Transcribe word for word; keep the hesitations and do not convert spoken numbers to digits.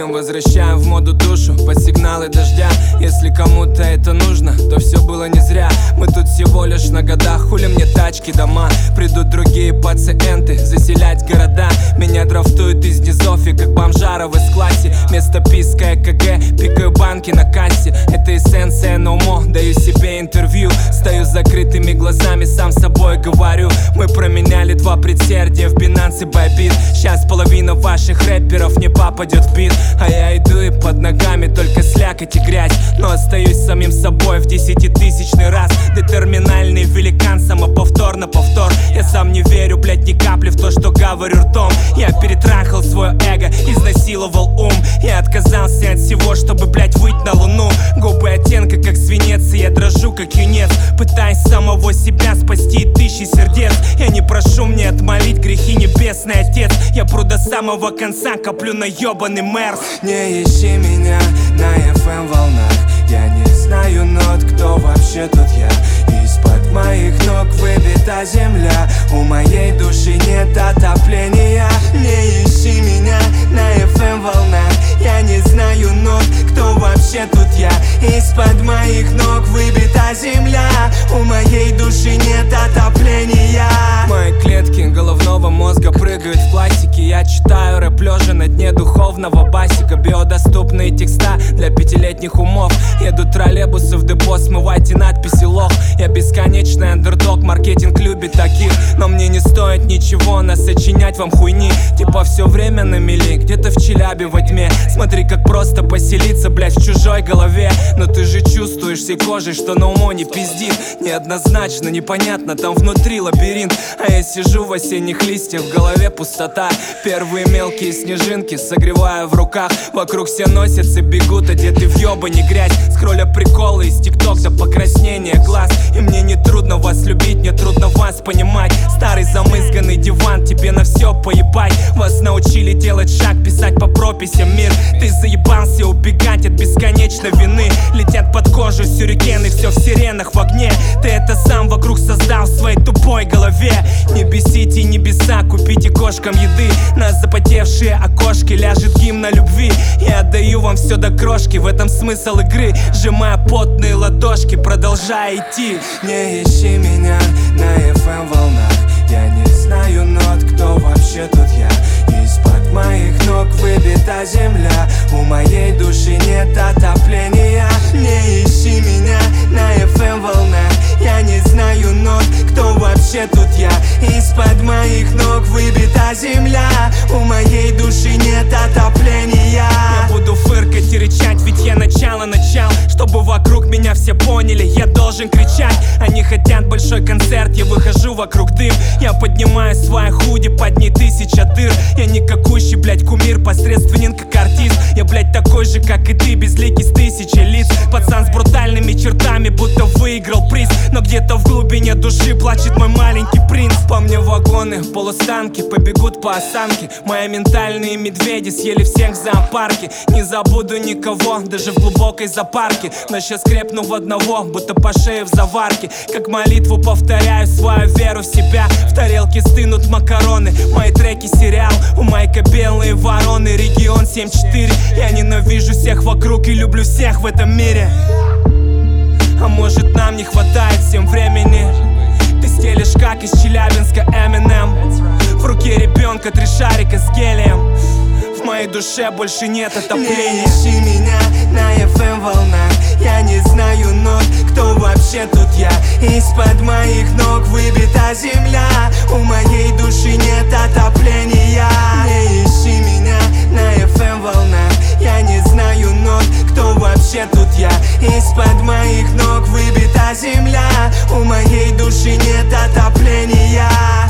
клеткам возвращаем в моду душу под сигналы дождя. Если кому-то это нужно, то все было не зря. Мы тут всего лишь на годах, хули мне тачки, дома. Придут другие пациенты заселять города. Меня драфтуют из низов и как бомжара в эс-классе. Вместо писка ЭКГ пикаю банки на кассе. Это эссенция ноумо, даю себе интервью. Стою с закрытыми глазами, сам с собой говорю. Мы променяли два предсердия в Binance и Bybit. Сейчас половина ваших рэперов не попадет в бит. А я иду и под ногами только слякоть и грязь. Но остаюсь самим собой в десятитысячный раз. Детерминальный великан, самоповтор на повтор. Я сам не верю, блять, ни капли в то, что говорю ртом. Я перетрахал свое эго, изнасиловал ум. Я отказался от всего, чтобы, блять, выйти на луну. Губы оттенка, как свинец, и я дрожу, как юнец. Пытаясь самого себя спасти тысячи сердец. Я не прошу мне отмолить грехи, небесный отец. Я пру до самого конца, коплю на ёбаный мерс. Не ищи меня на эф эм волнах. Я не знаю нот, кто вообще тут я. Из-под моих ног выбита земля. У моей души нет отопления. Не ищи меня на эф эм волнах. Я не знаю нот, кто вообще тут я. Из-под моих ног выбита земля. У моей души нет отопления. Мои клетки головного мозга прыгают в классике. Я читаю рэп лежа на дне духовного басика. Биодоступные текста для пятилетних умов. Едут троллейбусы в депо, смывайте надписи лох. Я бесконечный андердог, маркетинг любит таких. Но мне не стоит ничего насочинять вам хуйни. Типа все время на мели, где-то в Челябе во тьме. Смотри, как просто поселиться, блять, в чужой голове. Но ты же чувствуешь всей кожей, что на умо не пиздит. Неоднозначно, непонятно, там внутри лабиринт. А я сижу в осенних листьях, в голове пустота. Первые мелкие снежинки согреваю в руках. Вокруг все носятся, бегут, одеты в ёбани грязь. Скролля приколы из тикток до покраснения глаз. И мне не трудно вас любить, мне трудно вас понимать. Старый замызганный диван, тебе на все поебать. Вас научили делать шаг, писать по прописям мир. Ты заебался убегать от бесконечной вины. Летят под кожу сюрикены, все в сиренах в огне. Ты это сам вокруг создал в своей тупой голове. Не бесите небеса, купите кошкам еды. На запотевшие окошки ляжет гимн на любви. Я отдаю вам все до крошки, в этом смысл игры. Сжимая потные ладошки, продолжая идти. Не ищи меня на эф эм волнах. Я не знаю нот, кто вообще тут я. Из-под моих ног выбита земля. У моей души нет отопления. Не ищи меня на эф эм волнах. Я не знаю нот, кто вообще тут я. Из-под моих ног выбита земля. У моей души нет отопления. Я буду фыркать и рычать, ведь я начало начал. Чтобы вокруг меня все поняли, я должен кричать. Они хотят большой концерт, я выхожу вокруг дым. Я поднимаю свои худи, под ней тысяча дыр. Я никакущий, блять, кумир, посредственен как артист. Я, блять, такой же, как и ты, безликий с тысячи лиц. Пацан с брутальными чертами, будто выиграл приз. Но где-то в глубине души плачет мой маленький принц. По мне вагоны, полустанки побегут по осанке. Мои ментальные медведи съели всех в зоопарке. Не забуду никого, даже в глубокой запарке. Но сейчас крепну в одного, будто по шее в заварке. Как молитву повторяю свою веру в себя. В тарелке стынут макароны, мои треки сериал. У Майка белые вороны, регион семь четыре. Я ненавижу всех вокруг и люблю всех в этом мире. А может нам не хватает всем времени. Ты стелишь как из Челябинска Эминем. В руке ребенка три шарика с гелием. В моей душе больше нет отопления. Не ищи меня на эф эм волнах. Я не знаю нот, кто вообще тут я. Из-под моих ног выбита земля. У моей души нет отопления. Не ищи меня на эф эм волнах. Я не знаю нот, кто вообще тут я. Из-под моих ног выбита земля. У моей души нет отопления.